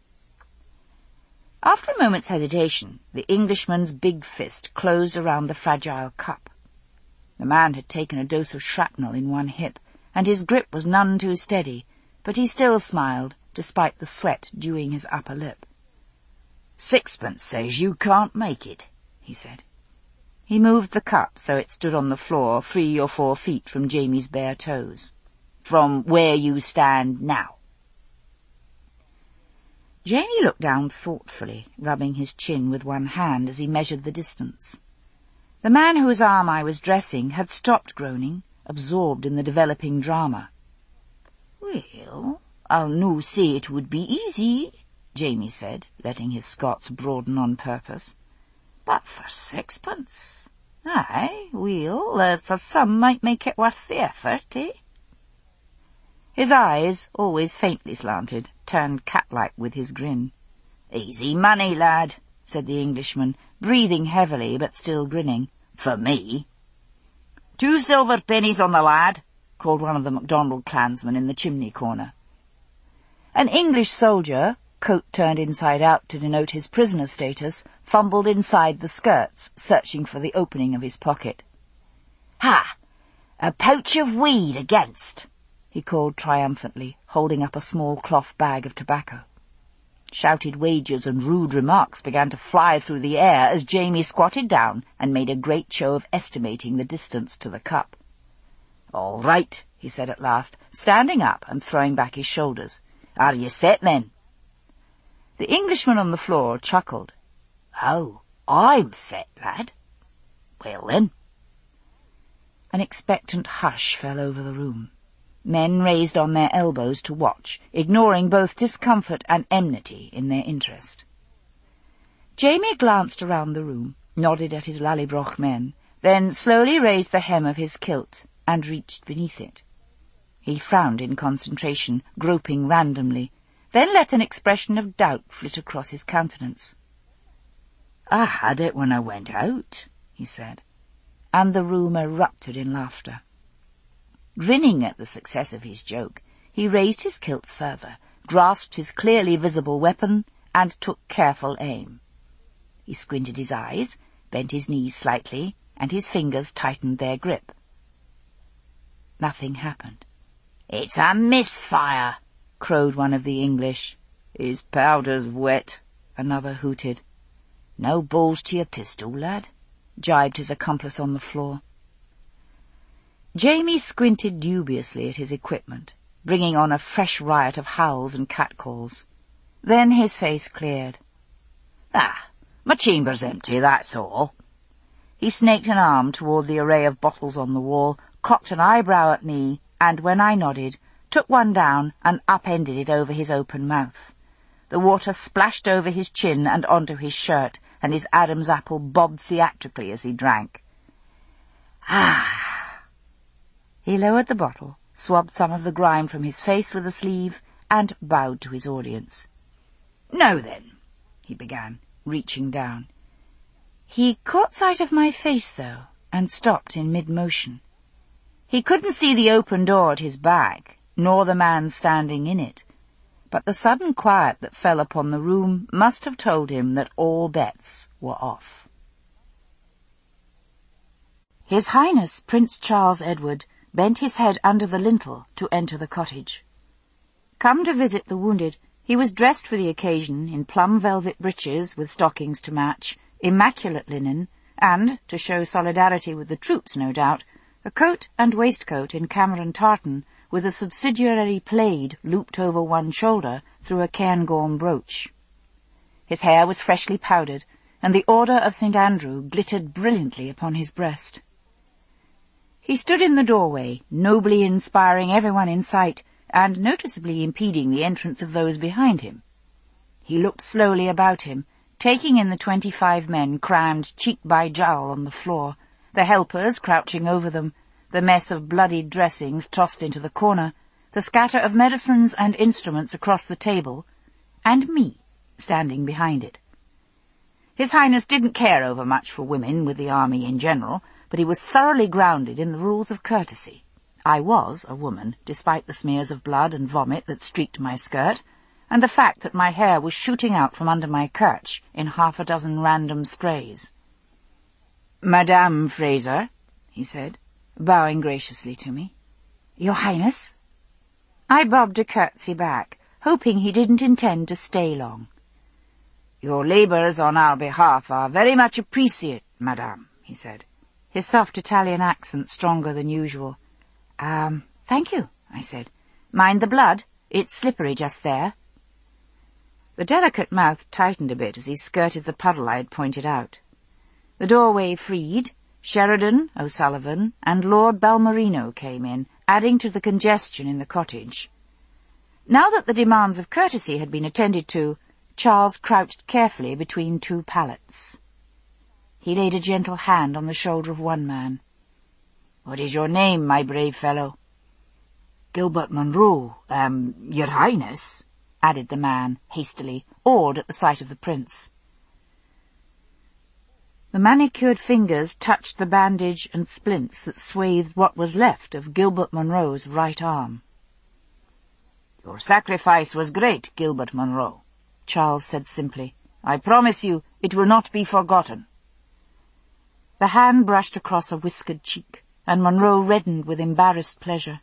After a moment's hesitation, the Englishman's big fist closed around the fragile cup. The man had taken a dose of shrapnel in one hip, and his grip was none too steady, but he still smiled, despite the sweat dewing his upper lip. Sixpence says you can't make it, he said. He moved the cup so it stood on the floor three or four feet from Jamie's bare toes. From where you stand now. Jamie looked down thoughtfully, rubbing his chin with one hand as he measured the distance. The man whose arm I was dressing had stopped groaning, absorbed in the developing drama. Well, I'll no say it would be easy, Jamie said, letting his Scots broaden on purpose. But for sixpence? Aye, well, there's a sum might make it worth the effort, eh? His eyes, always faintly slanted, turned cat-like with his grin. Easy money, lad, said the Englishman, breathing heavily but still grinning. For me. Two silver pennies on the lad, called one of the MacDonald clansmen in the chimney corner. An English soldier, coat turned inside out to denote his prisoner status, fumbled inside the skirts, searching for the opening of his pocket. Ha! A pouch of weed against, he called triumphantly, holding up a small cloth bag of tobacco. Shouted wagers and rude remarks began to fly through the air as Jamie squatted down and made a great show of estimating the distance to the cup. All right, he said at last, standing up and throwing back his shoulders. Are you set, then? The Englishman on the floor chuckled. Oh, I'm set, lad. Well, then. An expectant hush fell over the room. Men raised on their elbows to watch, ignoring both discomfort and enmity in their interest. Jamie glanced around the room, nodded at his Lallybroch men, then slowly raised the hem of his kilt and reached beneath it. He frowned in concentration, groping randomly, then let an expression of doubt flit across his countenance. I had it when I went out, he said, and the room erupted in laughter. Grinning at the success of his joke, he raised his kilt further, grasped his clearly visible weapon, and took careful aim. He squinted his eyes, bent his knees slightly, and his fingers tightened their grip. Nothing happened. It's a misfire, crowed one of the English. His powder's wet, another hooted. No balls to your pistol, lad, jibed his accomplice on the floor. Jamie squinted dubiously at his equipment, bringing on a fresh riot of howls and catcalls. Then his face cleared. Ah, my chamber's empty, that's all. He snaked an arm toward the array of bottles on the wall, cocked an eyebrow at me, and when I nodded, took one down and upended it over his open mouth. The water splashed over his chin and onto his shirt, and his Adam's apple bobbed theatrically as he drank. Ah! He lowered the bottle, swabbed some of the grime from his face with a sleeve, and bowed to his audience. "Now then," he began, reaching down. He caught sight of my face, though, and stopped in mid-motion. He couldn't see the open door at his back, nor the man standing in it, but the sudden quiet that fell upon the room must have told him that all bets were off. His Highness Prince Charles Edward bent his head under the lintel to enter the cottage. Come to visit the wounded, he was dressed for the occasion in plum velvet breeches with stockings to match, immaculate linen, and, to show solidarity with the troops, no doubt, a coat and waistcoat in Cameron tartan with a subsidiary plaid looped over one shoulder through a cairngorm brooch. His hair was freshly powdered, and the Order of Saint Andrew glittered brilliantly upon his breast. He stood in the doorway, nobly inspiring everyone in sight, and noticeably impeding the entrance of those behind him. He looked slowly about him, taking in the twenty-five men crammed cheek by jowl on the floor, the helpers crouching over them, the mess of bloodied dressings tossed into the corner, the scatter of medicines and instruments across the table, and me, standing behind it. His Highness didn't care over much for women with the army in general, but he was thoroughly grounded in the rules of courtesy. I was a woman, despite the smears of blood and vomit that streaked my skirt, and the fact that my hair was shooting out from under my kerch in half a dozen random sprays. "Madame Fraser," he said, bowing graciously to me. "Your Highness?" I bobbed a curtsy back, hoping he didn't intend to stay long. "Your labours on our behalf are very much appreciated, madame," he said, his soft Italian accent stronger than usual. Um, thank you," I said. "Mind the blood? It's slippery just there." The delicate mouth tightened a bit as he skirted the puddle I had pointed out. The doorway freed, Sheridan, O'Sullivan, and Lord Balmerino came in, adding to the congestion in the cottage. Now that the demands of courtesy had been attended to, Charles crouched carefully between two pallets. He laid a gentle hand on the shoulder of one man. "What is your name, my brave fellow?" "Gilbert Munro, um, your Highness," added the man, hastily, awed at the sight of the prince. The manicured fingers touched the bandage and splints that swathed what was left of Gilbert Munro's right arm. "Your sacrifice was great, Gilbert Munro," Charles said simply. "I promise you it will not be forgotten." The hand brushed across a whiskered cheek, and Munro reddened with embarrassed pleasure.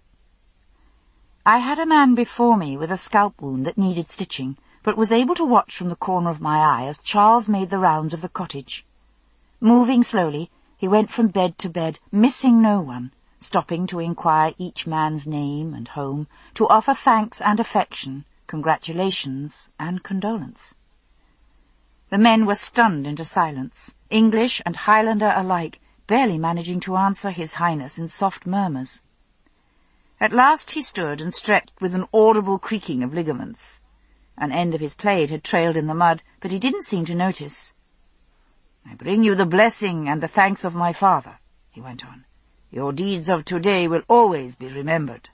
I had a man before me with a scalp wound that needed stitching, but was able to watch from the corner of my eye as Charles made the rounds of the cottage. Moving slowly, he went from bed to bed, missing no one, stopping to inquire each man's name and home, to offer thanks and affection, congratulations and condolence. The men were stunned into silence, English and Highlander alike, barely managing to answer His Highness in soft murmurs. At last he stood and stretched with an audible creaking of ligaments. An end of his plaid had trailed in the mud, but he didn't seem to notice. "I bring you the blessing and the thanks of my father," he went on. "Your deeds of today will always be remembered."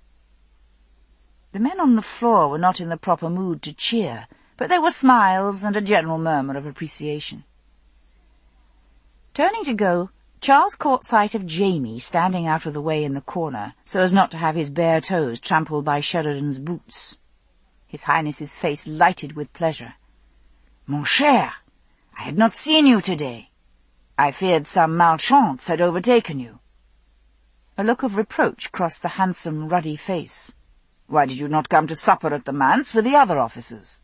The men on the floor were not in the proper mood to cheer, but there were smiles and a general murmur of appreciation. Turning to go, Charles caught sight of Jamie standing out of the way in the corner, so as not to have his bare toes trampled by Sheridan's boots. His Highness's face lighted with pleasure. "Mon cher, I had not seen you today. I feared some malchance had overtaken you." A look of reproach crossed the handsome, ruddy face. "Why did you not come to supper at the manse with the other officers?"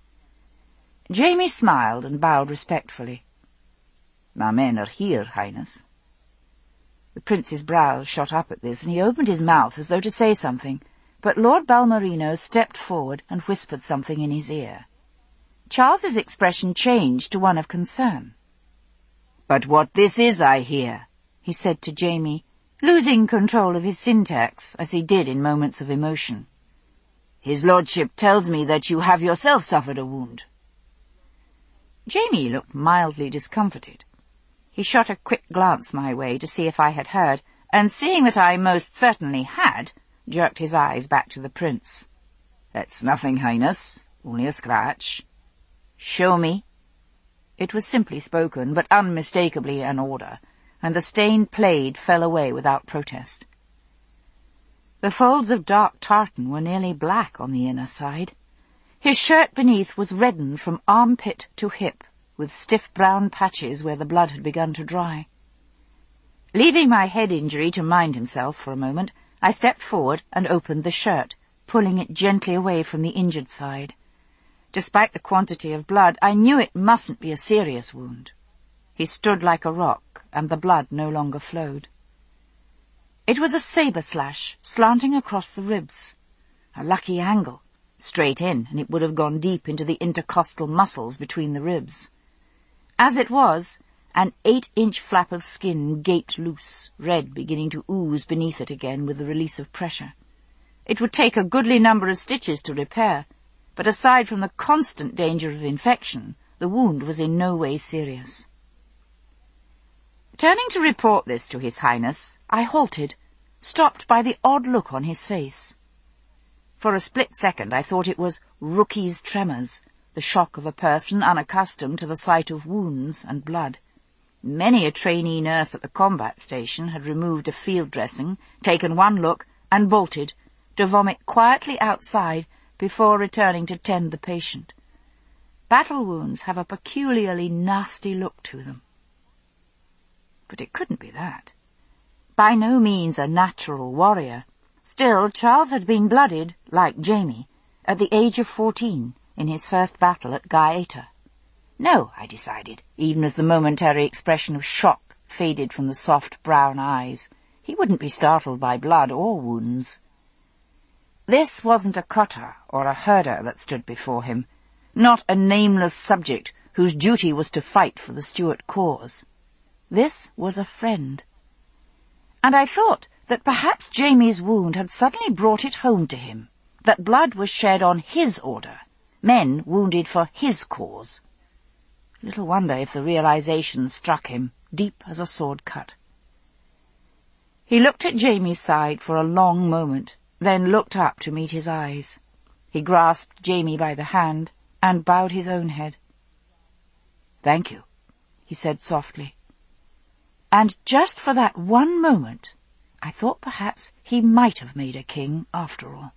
Jamie smiled and bowed respectfully. "My men are here, Highness." The prince's brows shot up at this, and he opened his mouth as though to say something, but Lord Balmerino stepped forward and whispered something in his ear. Charles's expression changed to one of concern. "But what this is, I hear," he said to Jamie, losing control of his syntax, as he did in moments of emotion. "His lordship tells me that you have yourself suffered a wound." Jamie looked mildly discomfited. He shot a quick glance my way to see if I had heard, and seeing that I most certainly had, jerked his eyes back to the prince. "That's nothing, Highness. Only a scratch." "Show me." It was simply spoken, but unmistakably an order, and the stained plaid fell away without protest. The folds of dark tartan were nearly black on the inner side. His shirt beneath was reddened from armpit to hip, with stiff brown patches where the blood had begun to dry. Leaving my head injury to mind himself for a moment, I stepped forward and opened the shirt, pulling it gently away from the injured side. Despite the quantity of blood, I knew it mustn't be a serious wound. He stood like a rock, and the blood no longer flowed. It was a sabre slash, slanting across the ribs. A lucky angle. Straight in, and it would have gone deep into the intercostal muscles between the ribs. As it was, an eight-inch flap of skin gaped loose, red beginning to ooze beneath it again with the release of pressure. It would take a goodly number of stitches to repair, but aside from the constant danger of infection, the wound was in no way serious. Turning to report this to His Highness, I halted, stopped by the odd look on his face. For a split second I thought it was rookie's tremors, the shock of a person unaccustomed to the sight of wounds and blood. Many a trainee nurse at the combat station had removed a field dressing, taken one look, and bolted, to vomit quietly outside before returning to tend the patient. Battle wounds have a peculiarly nasty look to them. But it couldn't be that. By no means a natural warrior. Still, Charles had been blooded, like Jamie, at the age of fourteen, in his first battle at Gaeta. No, I decided, even as the momentary expression of shock faded from the soft brown eyes. He wouldn't be startled by blood or wounds. This wasn't a cutter or a herder that stood before him, not a nameless subject whose duty was to fight for the Stuart cause. This was a friend. And I thought that perhaps Jamie's wound had suddenly brought it home to him, that blood was shed on his order, men wounded for his cause. Little wonder if the realization struck him, deep as a sword cut. He looked at Jamie's side for a long moment, then looked up to meet his eyes. He grasped Jamie by the hand and bowed his own head. "Thank you," he said softly. And just for that one moment, I thought perhaps he might have made a king after all.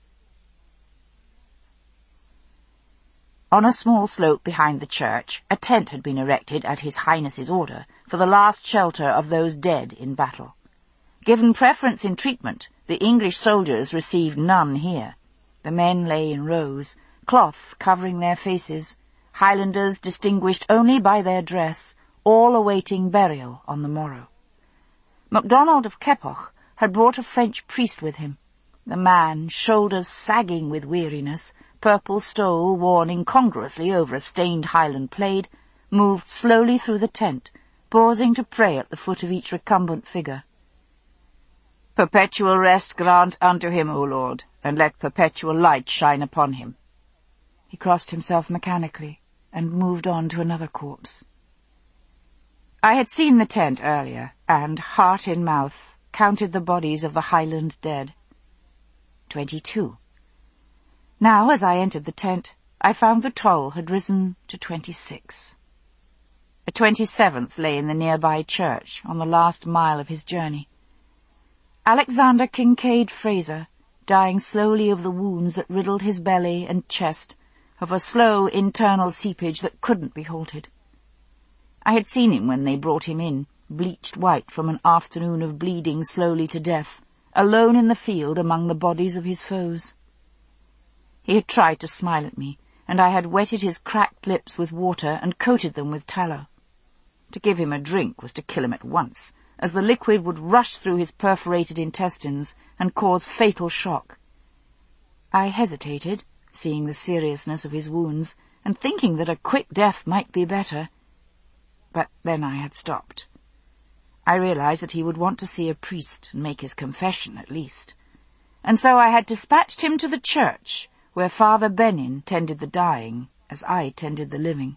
On a small slope behind the church, a tent had been erected at His Highness's order for the last shelter of those dead in battle. Given preference in treatment, the English soldiers received none here. The men lay in rows, cloths covering their faces, Highlanders distinguished only by their dress, all awaiting burial on the morrow. MacDonald of Keppoch had brought a French priest with him. The man, shoulders sagging with weariness, purple stole worn incongruously over a stained Highland plaid, moved slowly through the tent, pausing to pray at the foot of each recumbent figure. "Perpetual rest grant unto him, O Lord, and let perpetual light shine upon him." He crossed himself mechanically and moved on to another corpse. I had seen the tent earlier, and, heart in mouth, counted the bodies of the Highland dead. Twenty-two. Now, as I entered the tent, I found the toll had risen to twenty-six. A twenty-seventh lay in the nearby church, on the last mile of his journey. Alexander Kincaid Fraser, dying slowly of the wounds that riddled his belly and chest, of a slow internal seepage that couldn't be halted. I had seen him when they brought him in, bleached white from an afternoon of bleeding slowly to death, alone in the field among the bodies of his foes. He had tried to smile at me, and I had wetted his cracked lips with water and coated them with tallow. To give him a drink was to kill him at once, as the liquid would rush through his perforated intestines and cause fatal shock. I hesitated, seeing the seriousness of his wounds, and thinking that a quick death might be better. But then I had stopped. I realized that he would want to see a priest and make his confession, at least. And so I had dispatched him to the church, where Father Benin tended the dying, as I tended the living.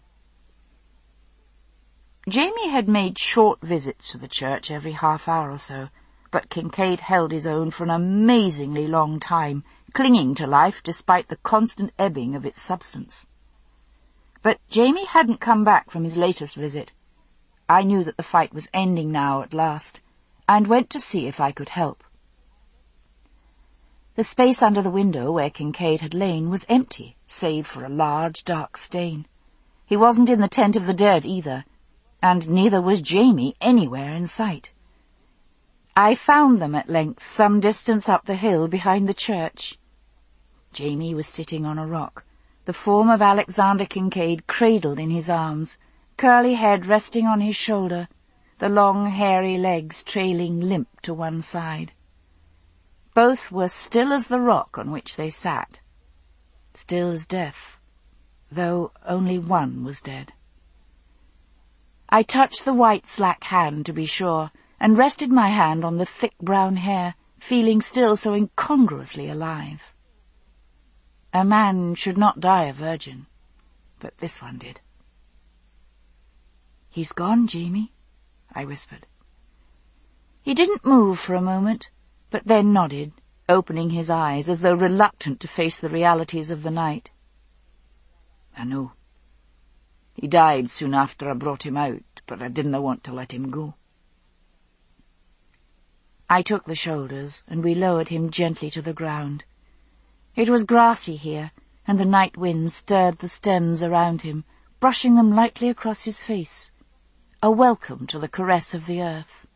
Jamie had made short visits to the church every half hour or so, but Kincaid held his own for an amazingly long time, clinging to life despite the constant ebbing of its substance. But Jamie hadn't come back from his latest visit. I knew that the fight was ending now at last, and went to see if I could help. The space under the window where Kincaid had lain was empty, save for a large, dark stain. He wasn't in the tent of the dead either, and neither was Jamie anywhere in sight. I found them at length some distance up the hill behind the church. Jamie was sitting on a rock, the form of Alexander Kincaid cradled in his arms, curly head resting on his shoulder, the long hairy legs trailing limp to one side. Both were still as the rock on which they sat, still as death, though only one was dead. I touched the white slack hand to be sure, and rested my hand on the thick brown hair, feeling still so incongruously alive. A man should not die a virgin, but this one did. "He's gone, Jamie," I whispered. He didn't move for a moment, but then nodded, opening his eyes as though reluctant to face the realities of the night. "I know. He died soon after I brought him out, but I didn't want to let him go." I took the shoulders, and we lowered him gently to the ground. It was grassy here, and the night wind stirred the stems around him, brushing them lightly across his face, a welcome to the caress of the earth.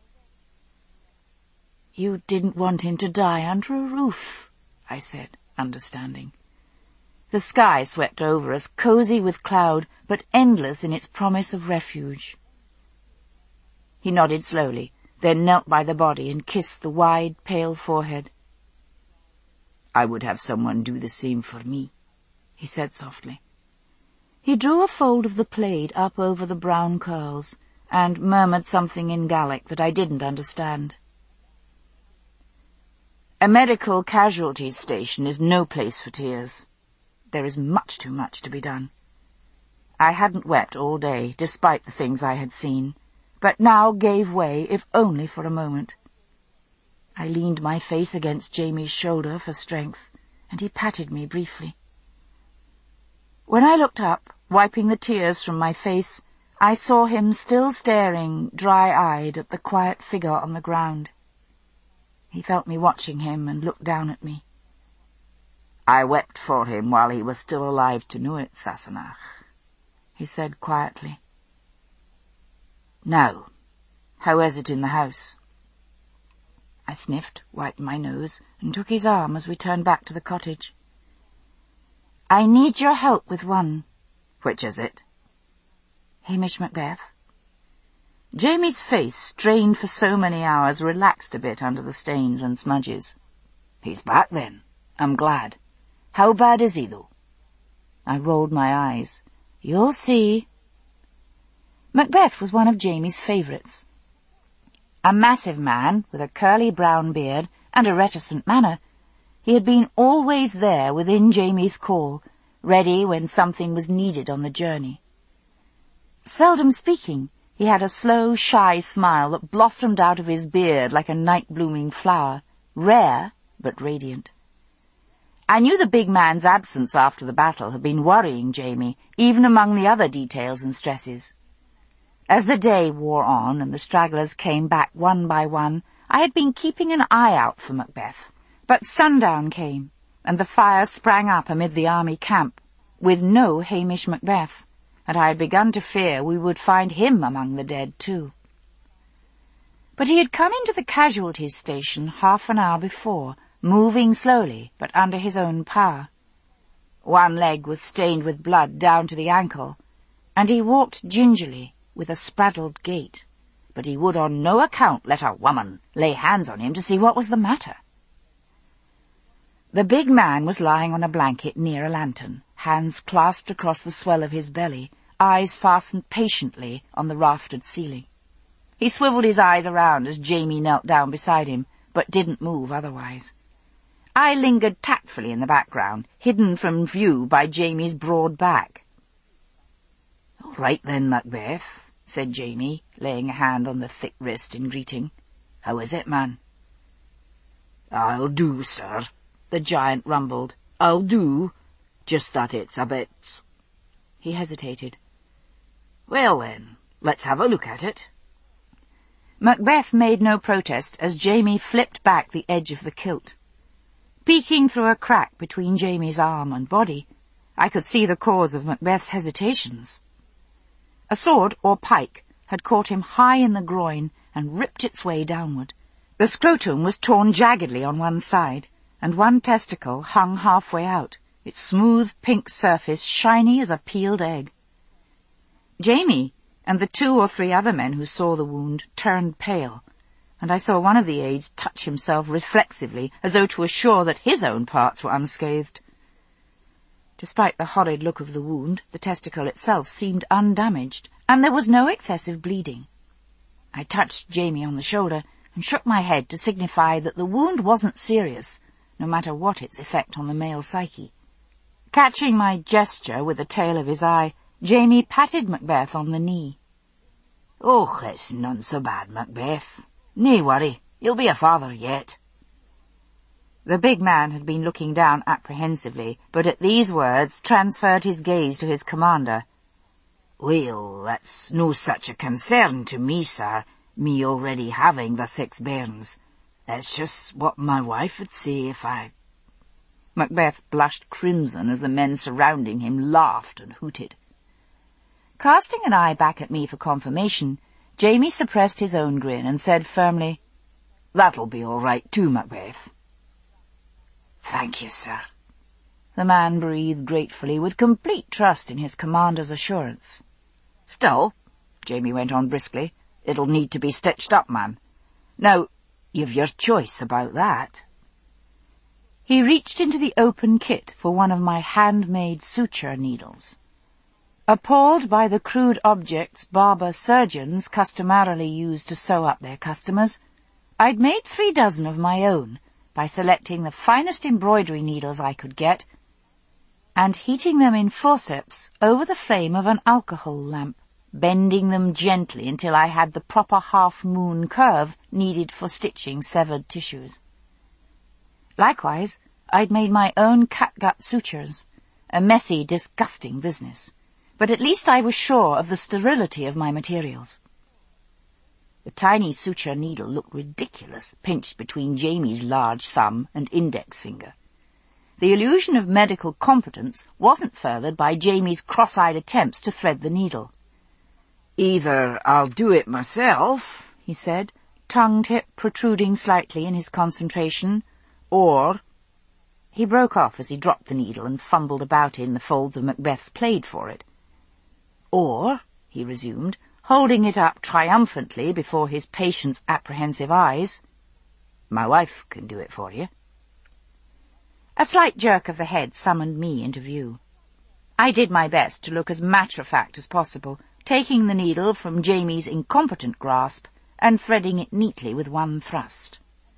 "You didn't want him to die under a roof," I said, understanding. The sky swept over us, cosy with cloud, but endless in its promise of refuge. He nodded slowly, then knelt by the body and kissed the wide, pale forehead. "I would have someone do the same for me," he said softly. He drew a fold of the plaid up over the brown curls, and murmured something in Gaelic that I didn't understand. "A medical casualties station is no place for tears. There is much too much to be done." I hadn't wept all day, despite the things I had seen, but now gave way, if only for a moment. I leaned my face against Jamie's shoulder for strength, and he patted me briefly. When I looked up, wiping the tears from my face, I saw him still staring, dry-eyed, at the quiet figure on the ground. He felt me watching him and looked down at me. "I wept for him while he was still alive to know it, Sassenach," he said quietly. "Now, how is it in the house?" I sniffed, wiped my nose, and took his arm as we turned back to the cottage. "I need your help with one." "Which is it?" "Hamish Macbeth." Jamie's face, strained for so many hours, relaxed a bit under the stains and smudges. "He's back, then. I'm glad. How bad is he, though?" I rolled my eyes. "You'll see." Macbeth was one of Jamie's favourites. A massive man with a curly brown beard and a reticent manner, he had been always there within Jamie's call, ready when something was needed on the journey. Seldom speaking, he had a slow, shy smile that blossomed out of his beard like a night-blooming flower, rare but radiant. I knew the big man's absence after the battle had been worrying Jamie, even among the other details and stresses. As the day wore on and the stragglers came back one by one, I had been keeping an eye out for Macbeth, but sundown came, and the fire sprang up amid the army camp, with no Hamish Macbeth, and I had begun to fear we would find him among the dead too. But he had come into the casualties station half an hour before, moving slowly, but under his own power. One leg was stained with blood down to the ankle, and he walked gingerly, with a spraddled gait, but he would on no account let a woman lay hands on him to see what was the matter. The big man was lying on a blanket near a lantern, hands clasped across the swell of his belly, eyes fastened patiently on the raftered ceiling. He swiveled his eyes around as Jamie knelt down beside him, but didn't move otherwise. I lingered tactfully in the background, hidden from view by Jamie's broad back. "All right then, Macbeth," said Jamie, laying a hand on the thick wrist in greeting. "How is it, man? "I'll do, sir," the giant rumbled. "I'll do, just that it's a bit—" He hesitated. "Well then, let's have a look at it." Macbeth made no protest as Jamie flipped back the edge of the kilt. Peeking through a crack between Jamie's arm and body, I could see the cause of Macbeth's hesitations. A sword or pike had caught him high in the groin and ripped its way downward. The scrotum was torn jaggedly on one side, and one testicle hung halfway out, its smooth pink surface shiny as a peeled egg. Jamie and the two or three other men who saw the wound turned pale, and I saw one of the aides touch himself reflexively as though to assure that his own parts were unscathed. Despite the horrid look of the wound, the testicle itself seemed undamaged, and there was no excessive bleeding. I touched Jamie on the shoulder and shook my head to signify that the wound wasn't serious, no matter what its effect on the male psyche. Catching my gesture with the tail of his eye, Jamie patted Macbeth on the knee. "Oh, it's none so bad, Macbeth. Nae worry, you'll be a father yet." The big man had been looking down apprehensively, but at these words transferred his gaze to his commander. "Well, that's no such a concern to me, sir, me already having the six bairns. It's just what my wife would say if I—" Macbeth blushed crimson as the men surrounding him laughed and hooted. Casting an eye back at me for confirmation, Jamie suppressed his own grin and said firmly, "That'll be all right too, Macbeth." "Thank you, sir." The man breathed gratefully, with complete trust in his commander's assurance. "Still," Jamie went on briskly, "it'll need to be stitched up, man. Now, you've your choice about that." He reached into the open kit for one of my handmade suture needles. Appalled by the crude objects barber-surgeons customarily used to sew up their customers, I'd made three dozen of my own by selecting the finest embroidery needles I could get and heating them in forceps over the flame of an alcohol lamp, bending them gently until I had the proper half-moon curve needed for stitching severed tissues. Likewise, I'd made my own catgut sutures, a messy, disgusting business, but at least I was sure of the sterility of my materials. The tiny suture needle looked ridiculous, pinched between Jamie's large thumb and index finger. The illusion of medical competence wasn't furthered by Jamie's cross-eyed attempts to thread the needle. "Either I'll do it myself," he said, tongue-tip protruding slightly in his concentration, "or—" He broke off as he dropped the needle and fumbled about in the folds of Macbeth's plaid for it. "Or," he resumed, holding it up triumphantly before his patient's apprehensive eyes, "my wife can do it for you." A slight jerk of the head summoned me into view. I did my best to look as matter-of-fact as possible, taking the needle from Jamie's incompetent grasp and threading it neatly with one thrust.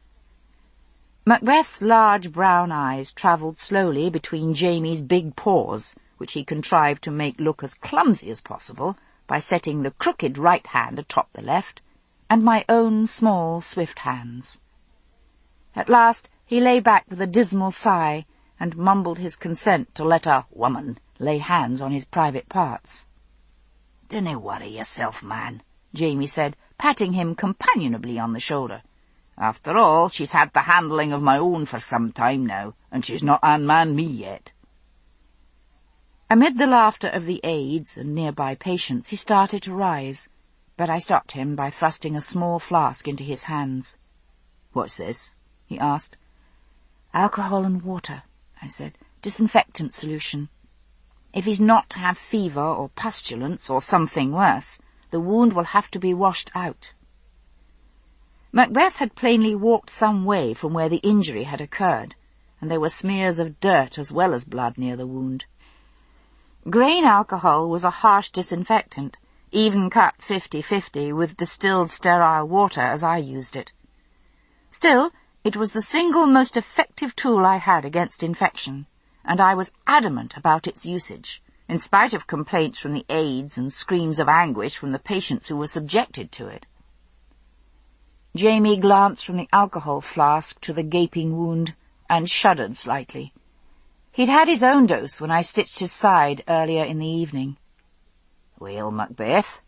Macbeth's large brown eyes travelled slowly between Jamie's big paws, which he contrived to make look as clumsy as possible by setting the crooked right hand atop the left, and my own small, swift hands. At last he lay back with a dismal sigh and mumbled his consent to let a woman lay hands on his private parts. "Dinna worry yourself, man," Jamie said, patting him companionably on the shoulder. "After all, she's had the handling of my own for some time now, and she's not unmanned me yet." Amid the laughter of the aides and nearby patients, he started to rise, but I stopped him by thrusting a small flask into his hands. "What's this?" he asked. "Alcohol and water," I said. "Disinfectant solution. If he's not to have fever or pustulence or something worse, the wound will have to be washed out." Macbeth had plainly walked some way from where the injury had occurred, and there were smears of dirt as well as blood near the wound. Grain alcohol was a harsh disinfectant, even cut fifty-fifty with distilled sterile water as I used it. Still, it was the single most effective tool I had against infection, and I was adamant about its usage, in spite of complaints from the aides and screams of anguish from the patients who were subjected to it. Jamie glanced from the alcohol flask to the gaping wound and shuddered slightly. He'd had his own dose when I stitched his side earlier in the evening. "Well, Macbeth,"